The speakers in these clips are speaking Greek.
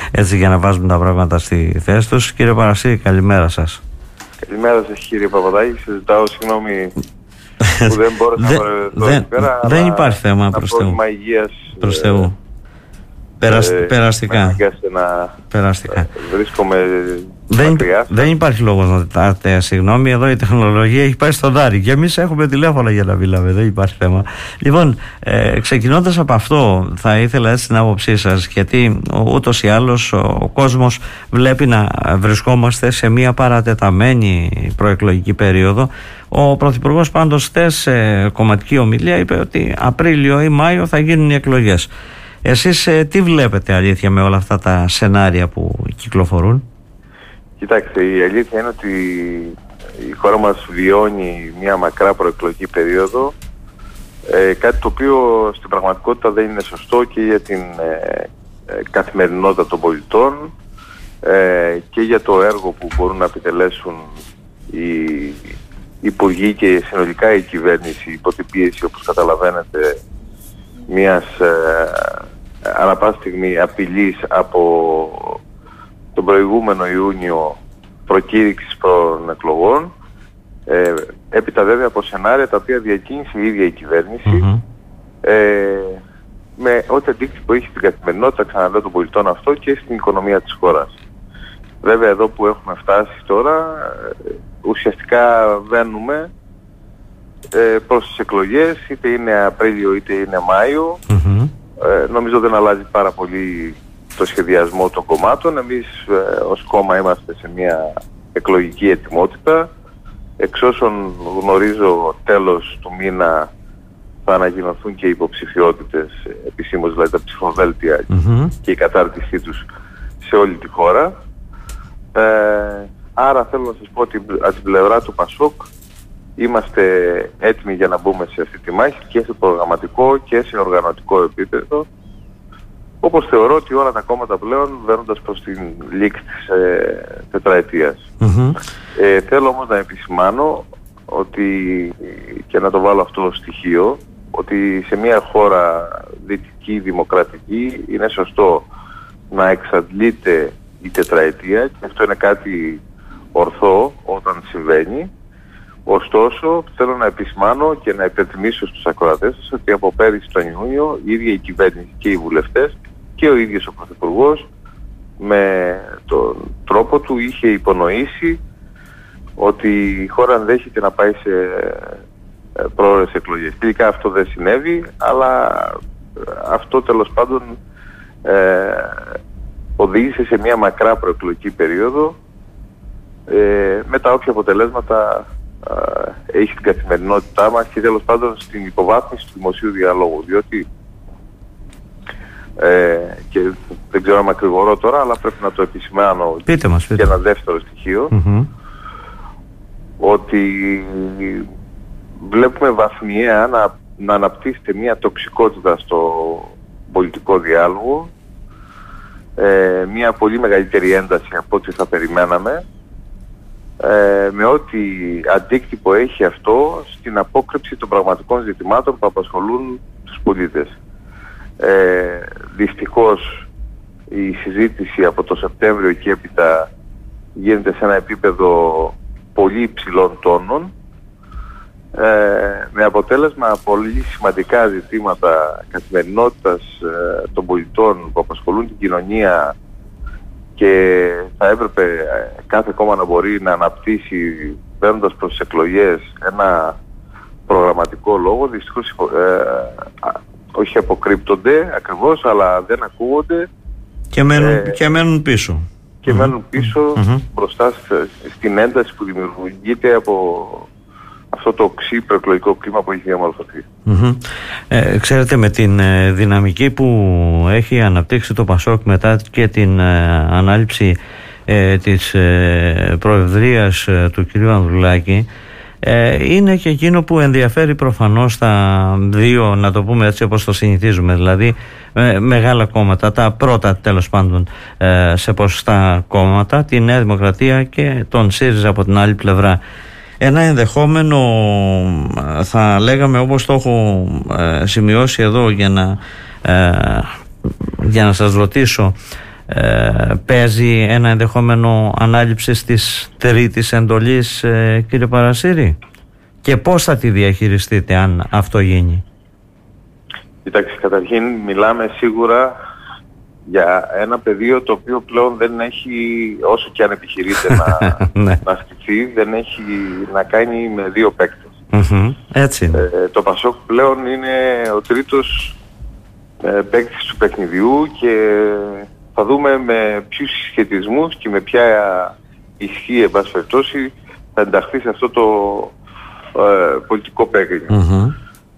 έτσι για να βάζουμε τα πράγματα στη θέση τους. Κύριε Παρασύρη, καλημέρα σας. Καλημέρα σας κύριε Παπαδάκη, σας ζητάω συγγνώμη που δεν μπόρεσα να παρευρεθώ εκεί πέρα. Δεν υπάρχει θέμα, προς Θεού. Προς Θεού. Περαστικά. Περαστικά. Βρίσκομαι μακριά. Δεν υπάρχει λόγος να ζητάτε συγγνώμη. Εδώ η τεχνολογία έχει πάει στον Τάρι και εμείς έχουμε τηλέφωνα για να μιλάμε. Δεν υπάρχει θέμα. Λοιπόν, ξεκινώντας από αυτό, θα ήθελα έτσι την άποψή σας, γιατί ούτως ή άλλως ο κόσμος βλέπει να βρισκόμαστε σε μια παρατεταμένη προεκλογική περίοδο. Ο Πρωθυπουργός πάντως χθες σε κομματική ομιλία είπε ότι Απρίλιο ή Μάιο θα γίνουν οι εκλογές. Εσείς τι βλέπετε αλήθεια με όλα αυτά τα σενάρια που κυκλοφορούν? Κοιτάξτε, η αλήθεια είναι ότι η χώρα μας βιώνει μια μακρά προεκλογική περίοδο, κάτι το οποίο στην πραγματικότητα δεν είναι σωστό και για την καθημερινότητα των πολιτών και για το έργο που μπορούν να επιτελέσουν οι υπουργοί και συνολικά η κυβέρνηση υπό την πίεση, όπως καταλαβαίνετε, μιας ανά πάση στιγμή απειλής από τον προηγούμενο Ιούνιο προκήρυξης των εκλογών, έπειτα βέβαια από σενάρια τα οποία διακίνησε η ίδια η κυβέρνηση, με ό,τι αντίκτυπο έχει στην καθημερινότητα, ξαναλέω, των πολιτών αυτό και στην οικονομία της χώρας. Βέβαια εδώ που έχουμε φτάσει τώρα, ουσιαστικά βαίνουμε προς τις εκλογές, είτε είναι Απρίλιο είτε είναι Μάιο. Νομίζω δεν αλλάζει πάρα πολύ το σχεδιασμό των κομμάτων. Εμείς ως κόμμα είμαστε σε μια εκλογική ετοιμότητα. Εξ όσων γνωρίζω, τέλος του μήνα θα ανακοινωθούν και οι υποψηφιότητες επισήμως, δηλαδή τα ψηφοδέλτια και η κατάρτισή τους σε όλη τη χώρα. Άρα θέλω να σας πω ότι από την πλευρά του ΠΑΣΟΚ είμαστε έτοιμοι για να μπούμε σε αυτή τη μάχη και σε προγραμματικό και σε οργανωτικό επίπεδο, όπως θεωρώ ότι όλα τα κόμματα πλέον βαίνοντας προς την λήξη της τετραετίας. Θέλω όμως να επισημάνω ότι, και να το βάλω αυτό ως στοιχείο, ότι σε μια χώρα δυτική δημοκρατική είναι σωστό να εξαντλείται η τετραετία και αυτό είναι κάτι ορθό όταν συμβαίνει. Ωστόσο, θέλω να επισημάνω και να υπενθυμίσω στους ακροατές σας ότι από πέρυσι τον Ιούνιο η ίδια η κυβέρνηση και οι βουλευτές και ο ίδιος ο Πρωθυπουργός με τον τρόπο του είχε υπονοήσει ότι η χώρα ενδέχεται να πάει σε πρόορες εκλογές. Τελικά αυτό δεν συνέβη, αλλά αυτό τέλος πάντων οδήγησε σε μια μακρά προεκλογική περίοδο με τα όποια αποτελέσματα έχει την καθημερινότητά μας και τέλος πάντων στην υποβάθμιση του δημοσίου διαλόγου, διότι και δεν ξέρω αν μακρηγορώ τώρα, αλλά πρέπει να το επισημάνω. Πείτε μας. Και ένα δεύτερο στοιχείο, ότι βλέπουμε βαθμιαία να αναπτύσσεται μια τοξικότητα στο πολιτικό διάλογο, μια πολύ μεγαλύτερη ένταση από ό,τι θα περιμέναμε, με ό,τι αντίκτυπο έχει αυτό στην απόκρυψη των πραγματικών ζητημάτων που απασχολούν τους πολίτες. Δυστυχώς η συζήτηση από το Σεπτέμβριο και έπειτα γίνεται σε ένα επίπεδο πολύ υψηλών τόνων, με αποτέλεσμα πολύ σημαντικά ζητήματα καθημερινότητας των πολιτών που απασχολούν την κοινωνία και θα έπρεπε κάθε κόμμα να μπορεί να αναπτύσσει, παίρνοντας προς τις εκλογές, ένα προγραμματικό λόγο. Δυστυχώς όχι αποκρύπτονται ακριβώς, αλλά δεν ακούγονται και μένουν πίσω. Και μένουν πίσω μπροστά στην ένταση που δημιουργείται από αυτό το οξύ προεκλογικό κλίμα που έχει διαμορφωθεί. Ξέρετε, με την δυναμική που έχει αναπτύξει το ΠΑΣΟΚ μετά και την ανάληψη της προεδρίας του κυρίου Ανδρουλάκη, είναι και εκείνο που ενδιαφέρει προφανώς τα δύο, να το πούμε έτσι όπως το συνηθίζουμε, δηλαδή μεγάλα κόμματα, τα πρώτα τέλος πάντων σε ποσοστά κόμματα, τη Νέα Δημοκρατία και τον ΣΥΡΙΖΑ από την άλλη πλευρά. Ένα ενδεχόμενο, θα λέγαμε, όπως το έχω σημειώσει εδώ για να σας ρωτήσω, παίζει ένα ενδεχόμενο ανάληψης της τρίτης εντολής, κύριε Παρασύρη, και πώς θα τη διαχειριστείτε αν αυτό γίνει? Κοιτάξτε, καταρχήν μιλάμε σίγουρα για ένα πεδίο το οποίο πλέον δεν έχει, όσο και αν επιχειρείται να στηθεί, δεν έχει να κάνει με δύο παίκτες. Έτσι είναι. Το Πασόκ πλέον είναι ο τρίτος παίκτης του παιχνιδιού και θα δούμε με ποιους συσχετισμούς και με ποια ισχύ, εν πάση περιπτώσει, θα ενταχθεί σε αυτό το πολιτικό παίκτημα.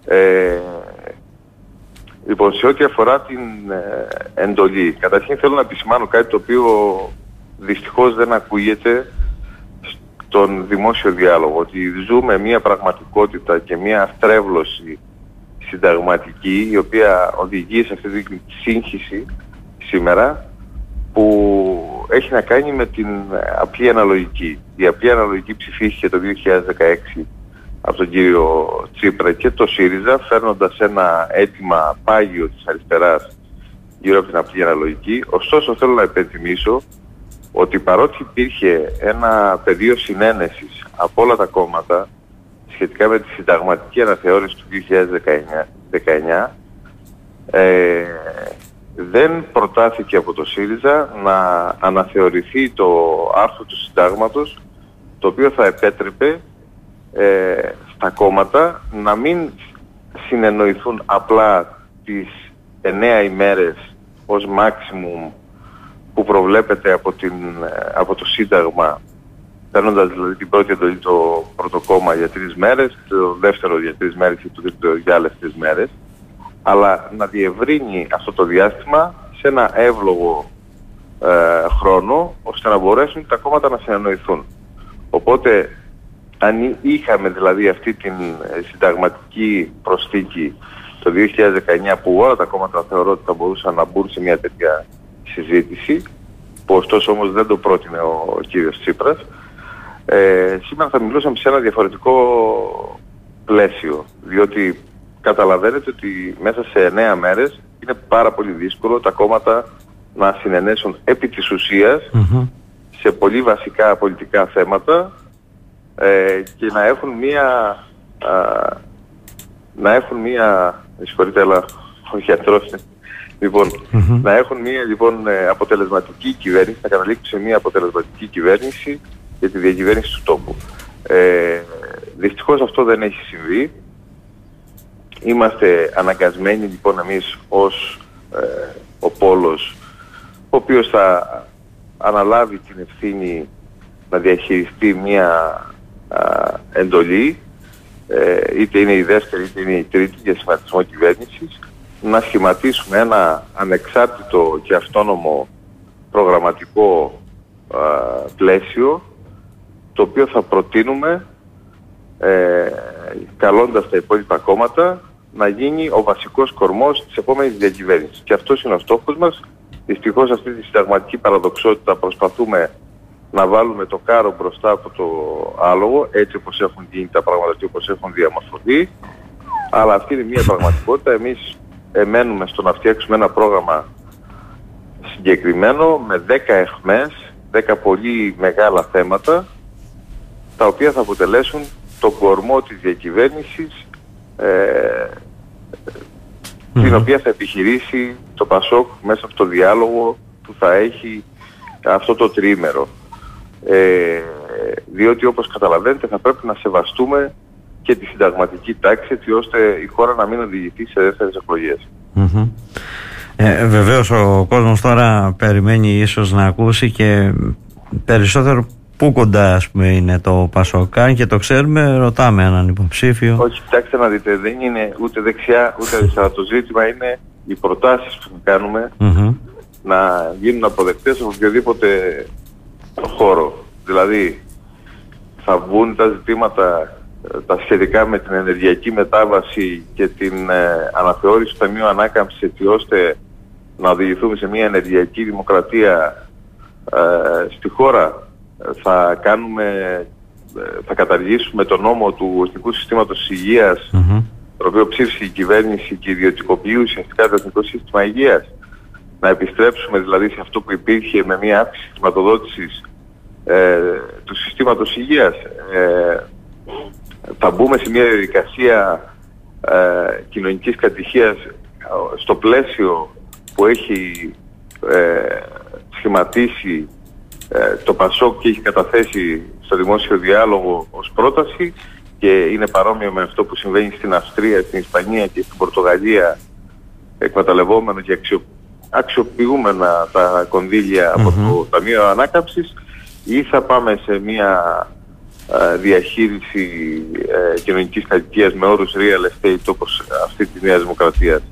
Λοιπόν, σε ό,τι αφορά την εντολή, καταρχήν θέλω να επισημάνω κάτι το οποίο δυστυχώς δεν ακούγεται στον δημόσιο διάλογο, ότι ζούμε μια πραγματικότητα και μια στρέβλωση συνταγματική η οποία οδηγεί σε αυτή τη σύγχυση σήμερα, που έχει να κάνει με την απλή αναλογική. Η απλή αναλογική ψηφίστηκε το 2016 από τον κύριο Τσίπρα και το ΣΥΡΙΖΑ, φέρνοντας ένα αίτημα πάγιο της αριστεράς γύρω από την απλή αναλογική. Ωστόσο θέλω να υπενθυμίσω ότι παρότι υπήρχε ένα πεδίο συνένεσης από όλα τα κόμματα σχετικά με τη συνταγματική αναθεώρηση του 2019, δεν προτάθηκε από το ΣΥΡΙΖΑ να αναθεωρηθεί το άρθρο του συντάγματος, το οποίο θα επέτρεπε στα κόμματα να μην συνεννοηθούν απλά τις 9 ημέρες ως maximum που προβλέπεται από το Σύνταγμα, παίρνοντας δηλαδή την πρώτη εντολή το πρώτο κόμμα για 3 μέρες, το δεύτερο για 3 μέρες και το τρίτο για άλλες 3 μέρες, αλλά να διευρύνει αυτό το διάστημα σε ένα εύλογο χρόνο, ώστε να μπορέσουν τα κόμματα να συνεννοηθούν. Οπότε, αν είχαμε δηλαδή αυτή την συνταγματική προσθήκη το 2019, που όλα τα κόμματα θεωρώ ότι θα μπορούσαν να μπουν σε μια τέτοια συζήτηση, που ωστόσο όμως δεν το πρότεινε ο κύριος Τσίπρας, σήμερα θα μιλούσαμε σε ένα διαφορετικό πλαίσιο, διότι καταλαβαίνετε ότι μέσα σε 9 μέρες είναι πάρα πολύ δύσκολο τα κόμματα να συνενέσουν επί της ουσίας σε πολύ βασικά πολιτικά θέματα και να έχουν μία συγχωρείτε, αλλά ο γιατρός, να έχουν μία αποτελεσματική κυβέρνηση, να καταλήξουν σε μία αποτελεσματική κυβέρνηση για τη διακυβέρνηση του τόπου. Δυστυχώς αυτό δεν έχει συμβεί. Είμαστε αναγκασμένοι λοιπόν εμείς ως ο πόλος, ο οποίος θα αναλάβει την ευθύνη να διαχειριστεί μία εντολή, είτε είναι η δεύτερη είτε είναι η τρίτη για σχηματισμό κυβέρνησης, να σχηματίσουμε ένα ανεξάρτητο και αυτόνομο προγραμματικό πλαίσιο, το οποίο θα προτείνουμε καλώντας τα υπόλοιπα κόμματα να γίνει ο βασικός κορμός της επόμενης διακυβέρνησης. Και αυτός είναι ο στόχος μας. Δυστυχώς αυτή τη συνταγματική παραδοξότητα προσπαθούμε να βάλουμε το κάρο μπροστά από το άλογο, έτσι όπως έχουν γίνει τα πράγματα και όπως έχουν διαμορφωθεί. Αλλά αυτή είναι μια πραγματικότητα. Εμείς εμένουμε στο να φτιάξουμε ένα πρόγραμμα συγκεκριμένο με 10 αιχμές, 10 πολύ μεγάλα θέματα, τα οποία θα αποτελέσουν τον κορμό της διακυβέρνησης, την οποία θα επιχειρήσει το Πασόκ μέσα από το διάλογο που θα έχει αυτό το τριήμερο. Διότι όπως καταλαβαίνετε θα πρέπει να σεβαστούμε και τη συνταγματική τάξη, έτσι ώστε η χώρα να μην οδηγηθεί σε δεύτερες εκλογές. Βεβαίως ο κόσμος τώρα περιμένει ίσως να ακούσει και περισσότερο πού κοντά ας πούμε είναι το Πασόκ, και το ξέρουμε, ρωτάμε έναν υποψήφιο. Όχι, κοιτάξτε να δείτε, δεν είναι ούτε δεξιά ούτε αριστερά. Το ζήτημα είναι οι προτάσεις που θα κάνουμε να γίνουν αποδεκτές από οποιοδήποτε χώρο. Δηλαδή θα βγουν τα ζητήματα τα σχετικά με την ενεργειακή μετάβαση και την αναθεώρηση του Ταμείου Ανάκαμψης, έτσι ώστε να οδηγηθούμε σε μια ενεργειακή δημοκρατία στη χώρα. Θα καταργήσουμε το νόμο του Εθνικού Συστήματος Υγείας, το οποίο ψήφισε η κυβέρνηση και ιδιωτικοποιεί ουσιαστικά το Εθνικό Σύστημα Υγείας. να επιστρέψουμε δηλαδή σε αυτό που υπήρχε με μια αύξηση χρηματοδότησης του συστήματος υγείας. Θα μπούμε σε μια διαδικασία κοινωνικής κατοικίας στο πλαίσιο που έχει σχηματίσει το ΠΑΣΟΚ και έχει καταθέσει στο δημόσιο διάλογο ως πρόταση, και είναι παρόμοιο με αυτό που συμβαίνει στην Αυστρία, στην Ισπανία και στην Πορτογαλία, εκμεταλλευόμενο και αξιοποιούμενα τα κονδύλια από το Ταμείο Ανάκαμψης, ή θα πάμε σε μια διαχείριση κοινωνικής κατοικίας με όρους real estate όπως αυτή της Νέας Δημοκρατίας.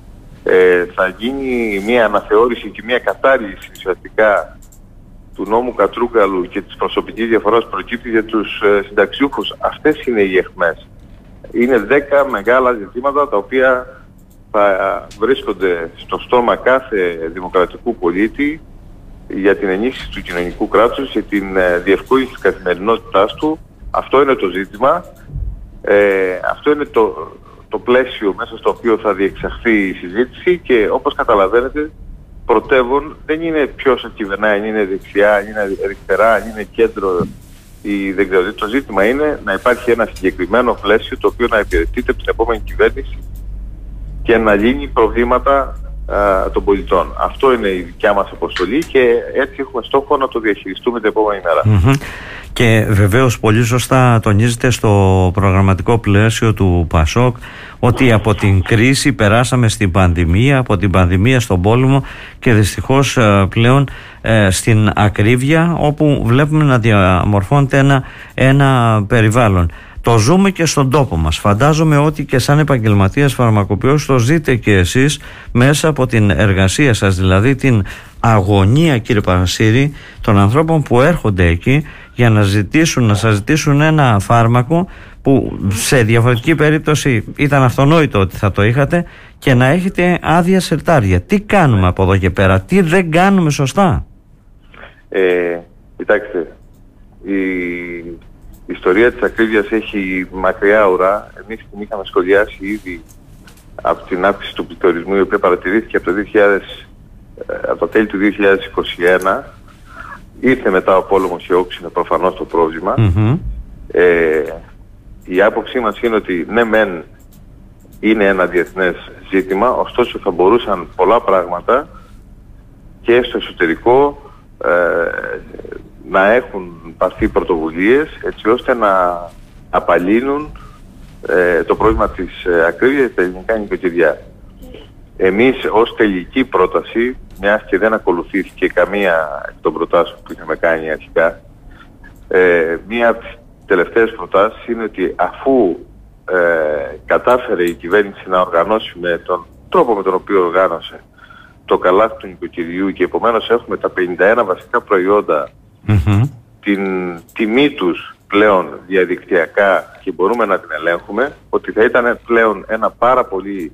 Θα γίνει μια αναθεώρηση και μια κατάργηση ουσιαστικά του νόμου Κατρούγκαλου και της προσωπικής διαφοράς που προκύπτει για τους συνταξιούχους. Αυτές είναι οι αιχμές. Είναι 10 μεγάλα ζητήματα τα οποία θα βρίσκονται στο στόμα κάθε δημοκρατικού πολίτη για την ενίσχυση του κοινωνικού κράτους, για την διευκόλυνση της καθημερινότητάς του. Αυτό είναι το ζήτημα. Αυτό είναι το πλαίσιο μέσα στο οποίο θα διεξαχθεί η συζήτηση, και όπως καταλαβαίνετε, πρωτεύον δεν είναι ποιος κυβερνάει, είναι δεξιά, είναι αριστερά, είναι κέντρο ή δεν ξέρω. Το ζήτημα είναι να υπάρχει ένα συγκεκριμένο πλαίσιο το οποίο να υπηρετείται από την επόμενη κυβέρνηση και να λύνει προβλήματα των πολιτών. Αυτό είναι η δικιά μας αποστολή, και έτσι έχουμε στόχο να το διαχειριστούμε την επόμενη μέρα. Και βεβαίως πολύ σωστά τονίζεται στο προγραμματικό πλαίσιο του ΠΑΣΟΚ ότι από την κρίση περάσαμε στην πανδημία, από την πανδημία στον πόλεμο, και δυστυχώς πλέον στην ακρίβεια, όπου βλέπουμε να διαμορφώνεται ένα περιβάλλον. Το ζούμε και στον τόπο μας. Φαντάζομαι ότι και σαν επαγγελματίας φαρμακοποιός το ζείτε και εσείς μέσα από την εργασία σας, δηλαδή την αγωνία, κύριε Παρασύρη, των ανθρώπων που έρχονται εκεί για να σας ζητήσουν ένα φάρμακο που σε διαφορετική περίπτωση ήταν αυτονόητο ότι θα το είχατε, και να έχετε άδεια σερτάρια. Τι κάνουμε από εδώ και πέρα, τι δεν κάνουμε σωστά? Κοιτάξτε, η ιστορία της ακρίβειας έχει μακριά ουρά. Εμείς την είχαμε σχολιάσει ήδη από την αύξηση του πληθωρισμού, η οποία παρατηρήθηκε από το τέλη του 2021. Ήρθε μετά ο πόλεμος και όξινε προφανώς το πρόβλημα. Η άποψή μας είναι ότι ναι μεν είναι ένα διεθνές ζήτημα, ωστόσο θα μπορούσαν πολλά πράγματα και στο εσωτερικό να έχουν πάρθει πρωτοβουλίες έτσι ώστε να απαλύνουν το πρόβλημα της ακρίβειας στα ελληνικά νοικοκυριά. Εμείς ως τελική πρόταση, μιας και δεν ακολουθήθηκε καμία εκ των προτάσεων που είχαμε κάνει αρχικά, μία από τις τελευταίες προτάσεις είναι ότι αφού κατάφερε η κυβέρνηση να οργανώσει με τον τρόπο με τον οποίο οργάνωσε το καλάθι του νοικοκυριού, και επομένως έχουμε τα 51 βασικά προϊόντα, την τιμή τους πλέον διαδικτυακά και μπορούμε να την ελέγχουμε, ότι θα ήταν πλέον ένα πάρα πολύ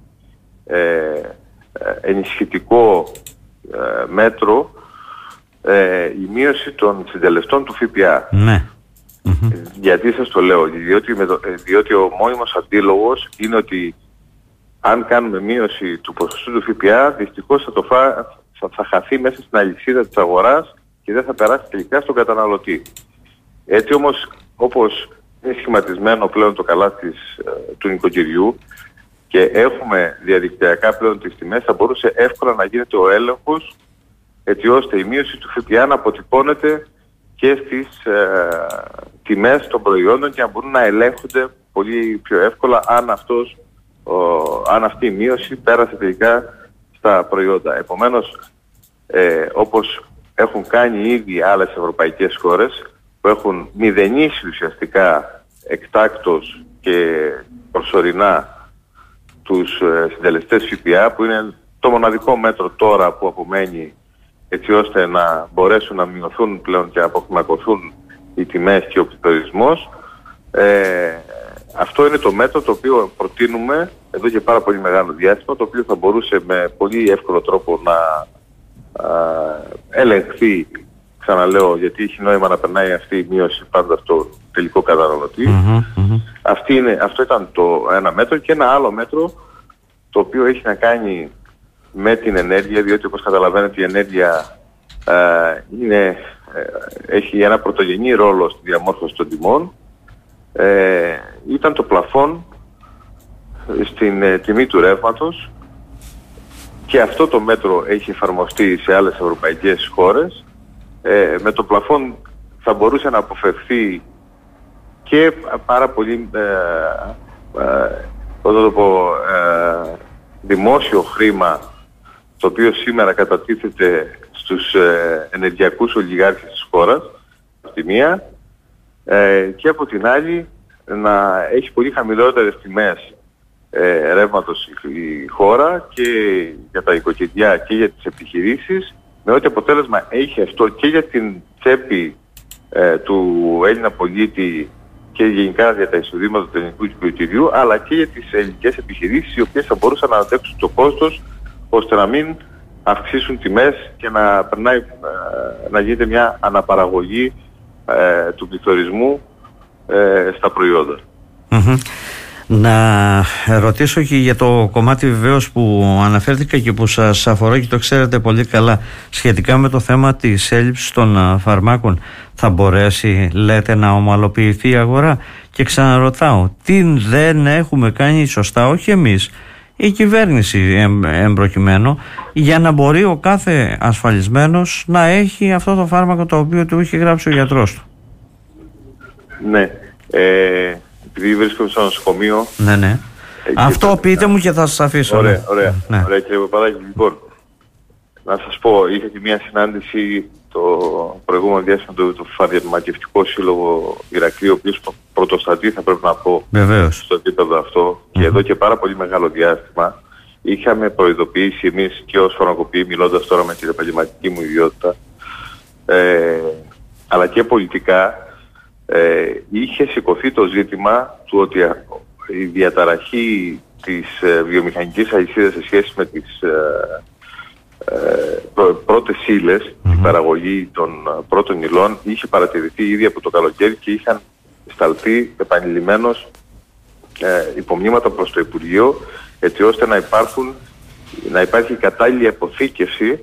ενισχυτικό μέτρο η μείωση των συντελεστών του ΦΠΑ. Ναι. Γιατί σας το λέω? Διότι ο μόνιμος αντίλογος είναι ότι αν κάνουμε μείωση του ποσοστού του ΦΠΑ, δυστυχώς θα χαθεί μέσα στην αλυσίδα της αγοράς και δεν θα περάσει τελικά στον καταναλωτή. Έτσι όμως, όπως είναι σχηματισμένο πλέον το καλάθι του νοικοκυριού και έχουμε διαδικτυακά πλέον τις τιμές, θα μπορούσε εύκολα να γίνεται ο έλεγχος, έτσι ώστε η μείωση του ΦΠΑ να αποτυπώνεται και στις τιμές των προϊόντων και να μπορούν να ελέγχονται πολύ πιο εύκολα αν αυτή η μείωση πέρασε τελικά στα προϊόντα. Επομένως, όπως έχουν κάνει ήδη άλλες ευρωπαϊκές χώρες που έχουν μηδενίσει ουσιαστικά εκτάκτως και προσωρινά τους συντελεστές ΦΠΑ, που είναι το μοναδικό μέτρο τώρα που απομένει έτσι ώστε να μπορέσουν να μειωθούν πλέον και να αποκλιμακωθούν οι τιμές και ο πληθωρισμός. Αυτό είναι το μέτρο το οποίο προτείνουμε εδώ και πάρα πολύ μεγάλο διάστημα, το οποίο θα μπορούσε με πολύ εύκολο τρόπο να ελεγχθεί, ξαναλέω, γιατί έχει νόημα να περνάει αυτή η μείωση πάντα στο τελικό καταναλωτή. Αυτό ήταν το ένα μέτρο, και ένα άλλο μέτρο το οποίο έχει να κάνει με την ενέργεια, διότι όπως καταλαβαίνετε η ενέργεια έχει ένα πρωτογενή ρόλο στη διαμόρφωση των τιμών. Ήταν το πλαφόν στην τιμή του ρεύματος, και αυτό το μέτρο έχει εφαρμοστεί σε άλλες ευρωπαϊκές χώρες. Με το πλαφόν θα μπορούσε να αποφευθεί και πάρα πολύ δημόσιο χρήμα, το οποίο σήμερα κατατίθεται στους ενεργειακούς ολιγάρχες της χώρας, από τη μία, και από την άλλη να έχει πολύ χαμηλότερες τιμές ρεύματος η χώρα, και για τα οικοκυριά και για τις επιχειρήσεις, με ό,τι αποτέλεσμα έχει αυτό και για την τσέπη του Έλληνα πολίτη και γενικά για τα εισοδήματα του ελληνικού οικοκυριού, αλλά και για τις ελληνικές επιχειρήσεις, οι οποίες θα μπορούσαν να αντέξουν το κόστος ώστε να μην αυξήσουν τιμές και να γίνεται μια αναπαραγωγή του πληθωρισμού στα προϊόντα. Να ρωτήσω και για το κομμάτι βεβαίως που αναφέρθηκα και που σας αφορά και το ξέρετε πολύ καλά, σχετικά με το θέμα της έλλειψης των φαρμάκων. Θα μπορέσει, λέτε, να ομαλοποιηθεί η αγορά? Και ξαναρωτάω, τι δεν έχουμε κάνει σωστά, όχι εμείς, η κυβέρνηση εμπροκειμένου, για να μπορεί ο κάθε ασφαλισμένος να έχει αυτό το φάρμακο το οποίο του έχει γράψει ο γιατρός του? Ναι, επειδή βρίσκομαι στο νοσοκομείο. Ναι. Αυτό πείτε μου και θα σας αφήσω. Ωραία, κύριε Παπαδάκη. Λοιπόν, να σας πω, είχα και μια συνάντηση το προηγούμενο διάστημα του Φαρμακευτικό Σύλλογο Ηρακλείου, ο οποίος πρωτοστατεί, θα πρέπει να πω, βεβαίως, στο επίπεδο αυτό, και εδώ και πάρα πολύ μεγάλο διάστημα είχαμε προειδοποιήσει εμείς και ως φαρμακοποιοί, μιλώντας τώρα με την επαγγελματική μου ιδιότητα, αλλά και πολιτικά, είχε σηκωθεί το ζήτημα του ότι η διαταραχή της βιομηχανικής αλυσίδας σε σχέση με τις πρώτες ύλες, η παραγωγή των πρώτων υλών, είχε παρατηρηθεί ήδη από το καλοκαίρι και είχαν σταλθεί επανειλημμένως υπομνήματα προς το Υπουργείο, έτσι ώστε να υπάρχει κατάλληλη αποθήκευση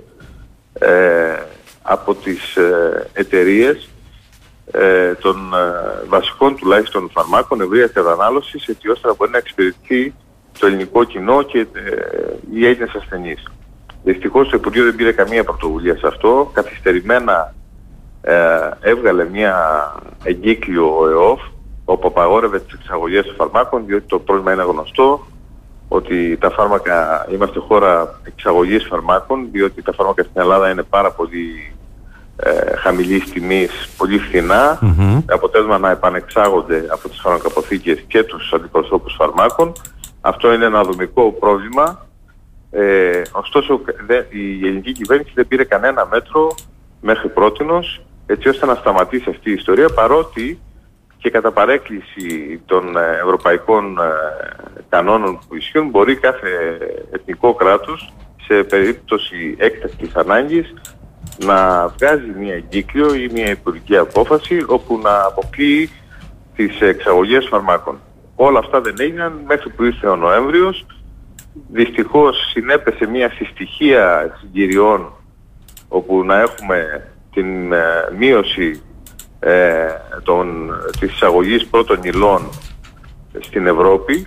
από τις εταιρείες των βασικών τουλάχιστον φαρμάκων ευρείας κατανάλωσης, έτσι ώστε να μπορεί να εξυπηρετεί το ελληνικό κοινό και οι Έλληνες ασθενείς. Δυστυχώς το Υπουργείο δεν πήρε καμία πρωτοβουλία σε αυτό. Καθυστερημένα έβγαλε μια εγκύκλιο ο ΕΟΦ, όπου απαγόρευε τις εξαγωγές των φαρμάκων, διότι το πρόβλημα είναι γνωστό, ότι τα φάρμακα, είμαστε χώρα εξαγωγής φαρμάκων, διότι τα φάρμακα στην Ελλάδα είναι πάρα πολύ χαμηλής τιμής, πολύ φθηνά, αποτέλεσμα να επανεξάγονται από τις φαρμακαποθήκες και τους αντιπροσώπους φαρμάκων. Αυτό είναι ένα δομικό πρόβλημα. Ωστόσο η ελληνική κυβέρνηση δεν πήρε κανένα μέτρο μέχρι πρότινος, έτσι ώστε να σταματήσει αυτή η ιστορία, παρότι και κατά παρέκκληση των ευρωπαϊκών κανόνων που ισχύουν, μπορεί κάθε εθνικό κράτος σε περίπτωση έκτακτης ανάγκης να βγάζει μια εγκύκλιο ή μια υπουργική απόφαση όπου να αποκλείει τις εξαγωγές φαρμάκων. Όλα αυτά δεν έγιναν μέχρι που ήρθε ο Νοέμβριος. Δυστυχώς συνέπεσε μια συστοιχία συγκυριών όπου να έχουμε την μείωση της εισαγωγής πρώτων υλών στην Ευρώπη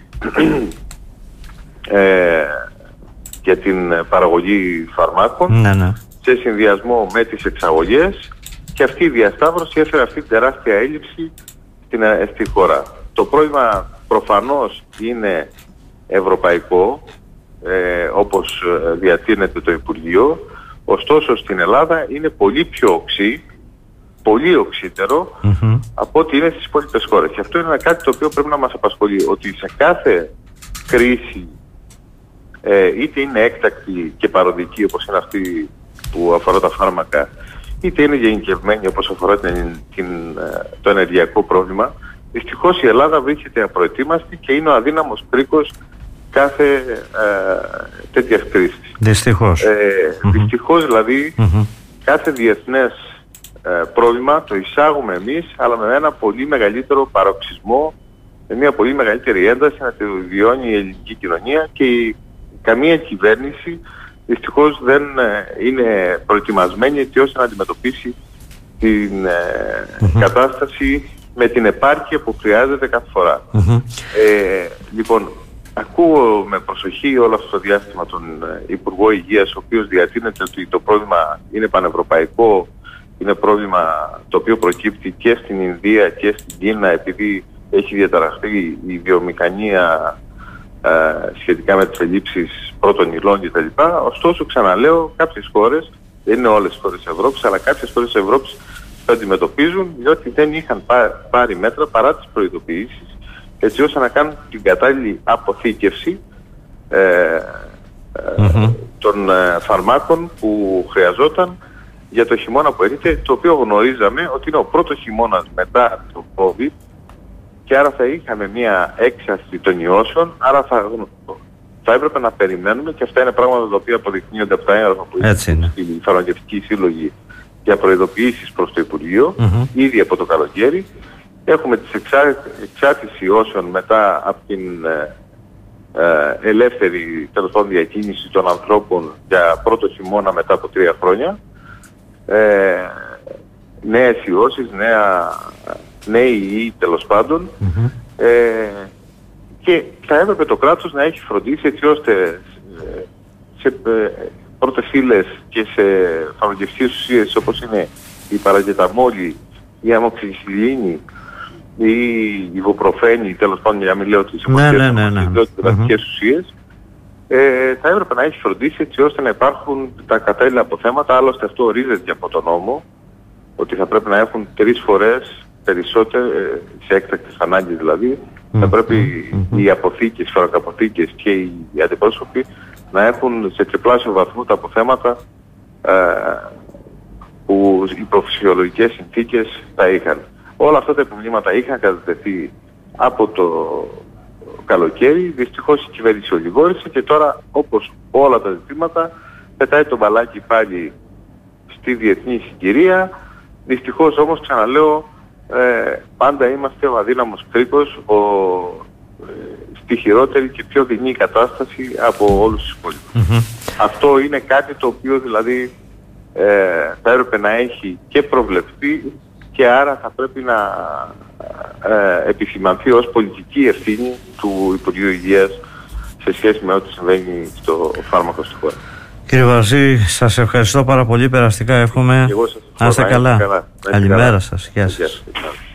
για την παραγωγή φαρμάκων, σε συνδυασμό με τις εξαγωγές, και αυτή η διασταύρωση έφερε αυτή την τεράστια έλλειψη στη χώρα. Το πρόβλημα προφανώς είναι ευρωπαϊκό, όπως διατείνεται το Υπουργείο, ωστόσο στην Ελλάδα είναι πολύ πιο οξύ, πολύ οξύτερο από ό,τι είναι στις υπόλοιπες χώρες. Και αυτό είναι κάτι το οποίο πρέπει να μας απασχολεί, ότι σε κάθε κρίση, είτε είναι έκτακτη και παροδική όπως είναι αυτή που αφορά τα φάρμακα, είτε είναι γενικευμένη όπως αφορά το ενεργειακό πρόβλημα, δυστυχώς η Ελλάδα βρίσκεται απροετοίμαστη και είναι ο αδύναμος κρίκος κάθε τέτοιας κρίσης. Δυστυχώς. Δυστυχώς δηλαδή κάθε διεθνές πρόβλημα το εισάγουμε εμείς, αλλά με ένα πολύ μεγαλύτερο παροξισμό, με μια πολύ μεγαλύτερη ένταση να τη βιώνει η ελληνική κοινωνία, και καμία κυβέρνηση δυστυχώς δεν είναι προετοιμασμένη έτσι ώστε να αντιμετωπίσει την κατάσταση με την επάρκεια που χρειάζεται κάθε φορά. Λοιπόν, ακούω με προσοχή όλο αυτό το διάστημα τον Υπουργό Υγείας, ο οποίος διατείνεται ότι το πρόβλημα είναι πανευρωπαϊκό, είναι πρόβλημα το οποίο προκύπτει και στην Ινδία και στην Κίνα, επειδή έχει διαταραχθεί η βιομηχανία σχετικά με τις ελλείψεις πρώτων υλών κτλ. Ωστόσο, ξαναλέω, κάποιες χώρες, δεν είναι όλες οι χώρες της Ευρώπης, αλλά κάποιες χώρες της Ευρώπης το αντιμετωπίζουν διότι δεν είχαν πάρει μέτρα παρά τις προειδοποιήσεις, έτσι ώστε να κάνουν την κατάλληλη αποθήκευση των φαρμάκων που χρειαζόταν για το χειμώνα που έρχεται, το οποίο γνωρίζαμε ότι είναι ο πρώτος χειμώνας μετά το COVID και άρα θα είχαμε μια έξαρση των ιώσεων, άρα θα έπρεπε να περιμένουμε, και αυτά είναι πράγματα τα οποία αποδεικνύονται από τα έγγραφα που είναι η φαρμακευτική σύλλογη για προειδοποιήσεις προς το Υπουργείο, ήδη από το καλοκαίρι. Έχουμε τις εξάρτηση ιώσεων μετά από την ελεύθερη τέλος πάντων διακίνηση των ανθρώπων για πρώτο χειμώνα μετά από 3 χρόνια. Νέες ιώσεις, νέοι ιοί τέλος πάντων, και θα έπρεπε το κράτος να έχει φροντίσει έτσι ώστε σε πρώτες ύλες και σε φαρμακευτικές ουσίες όπως είναι η παρακεταμόλη, η αμοξισιλίνη ή η ιβοπροφένη, τέλος πάντων, για να μην λέω τις βασικές ουσίες, θα έπρεπε να έχει φροντίσει έτσι ώστε να υπάρχουν τα κατάλληλα αποθέματα. Άλλωστε αυτό ορίζεται από τον νόμο, ότι θα πρέπει να έχουν 3 φορές περισσότερο, σε έκτακτες ανάγκες δηλαδή, θα πρέπει οι αποθήκες, οι φαρμακαποθήκες και οι αντιπρόσωποι να έχουν σε τριπλάσιο βαθμό τα αποθέματα που οι προφυσιολογικές συνθήκες θα είχαν. Όλα αυτά τα προβλήματα είχαν κατατεθεί από το καλοκαίρι. Δυστυχώς η κυβέρνηση ολιγόρησε και τώρα, όπως όλα τα ζητήματα, πετάει το μπαλάκι πάλι στη διεθνή συγκυρία. Δυστυχώς όμως, ξαναλέω, πάντα είμαστε ο αδύναμος κρίκος στη χειρότερη και πιο δεινή κατάσταση από όλους τους υπόλοιπους. Αυτό είναι κάτι το οποίο δηλαδή θα έπρεπε να έχει και προβλεφθεί και άρα θα πρέπει να επισημανθεί ως πολιτική ευθύνη του Υπουργείου Υγείας σε σχέση με ό,τι συμβαίνει στο φάρμακο στη χώρα. Κύριε Βαρζή, σας ευχαριστώ πάρα πολύ. Περαστικά εύχομαι. Να είστε καλά. Καλημέρα σας. Γεια σας.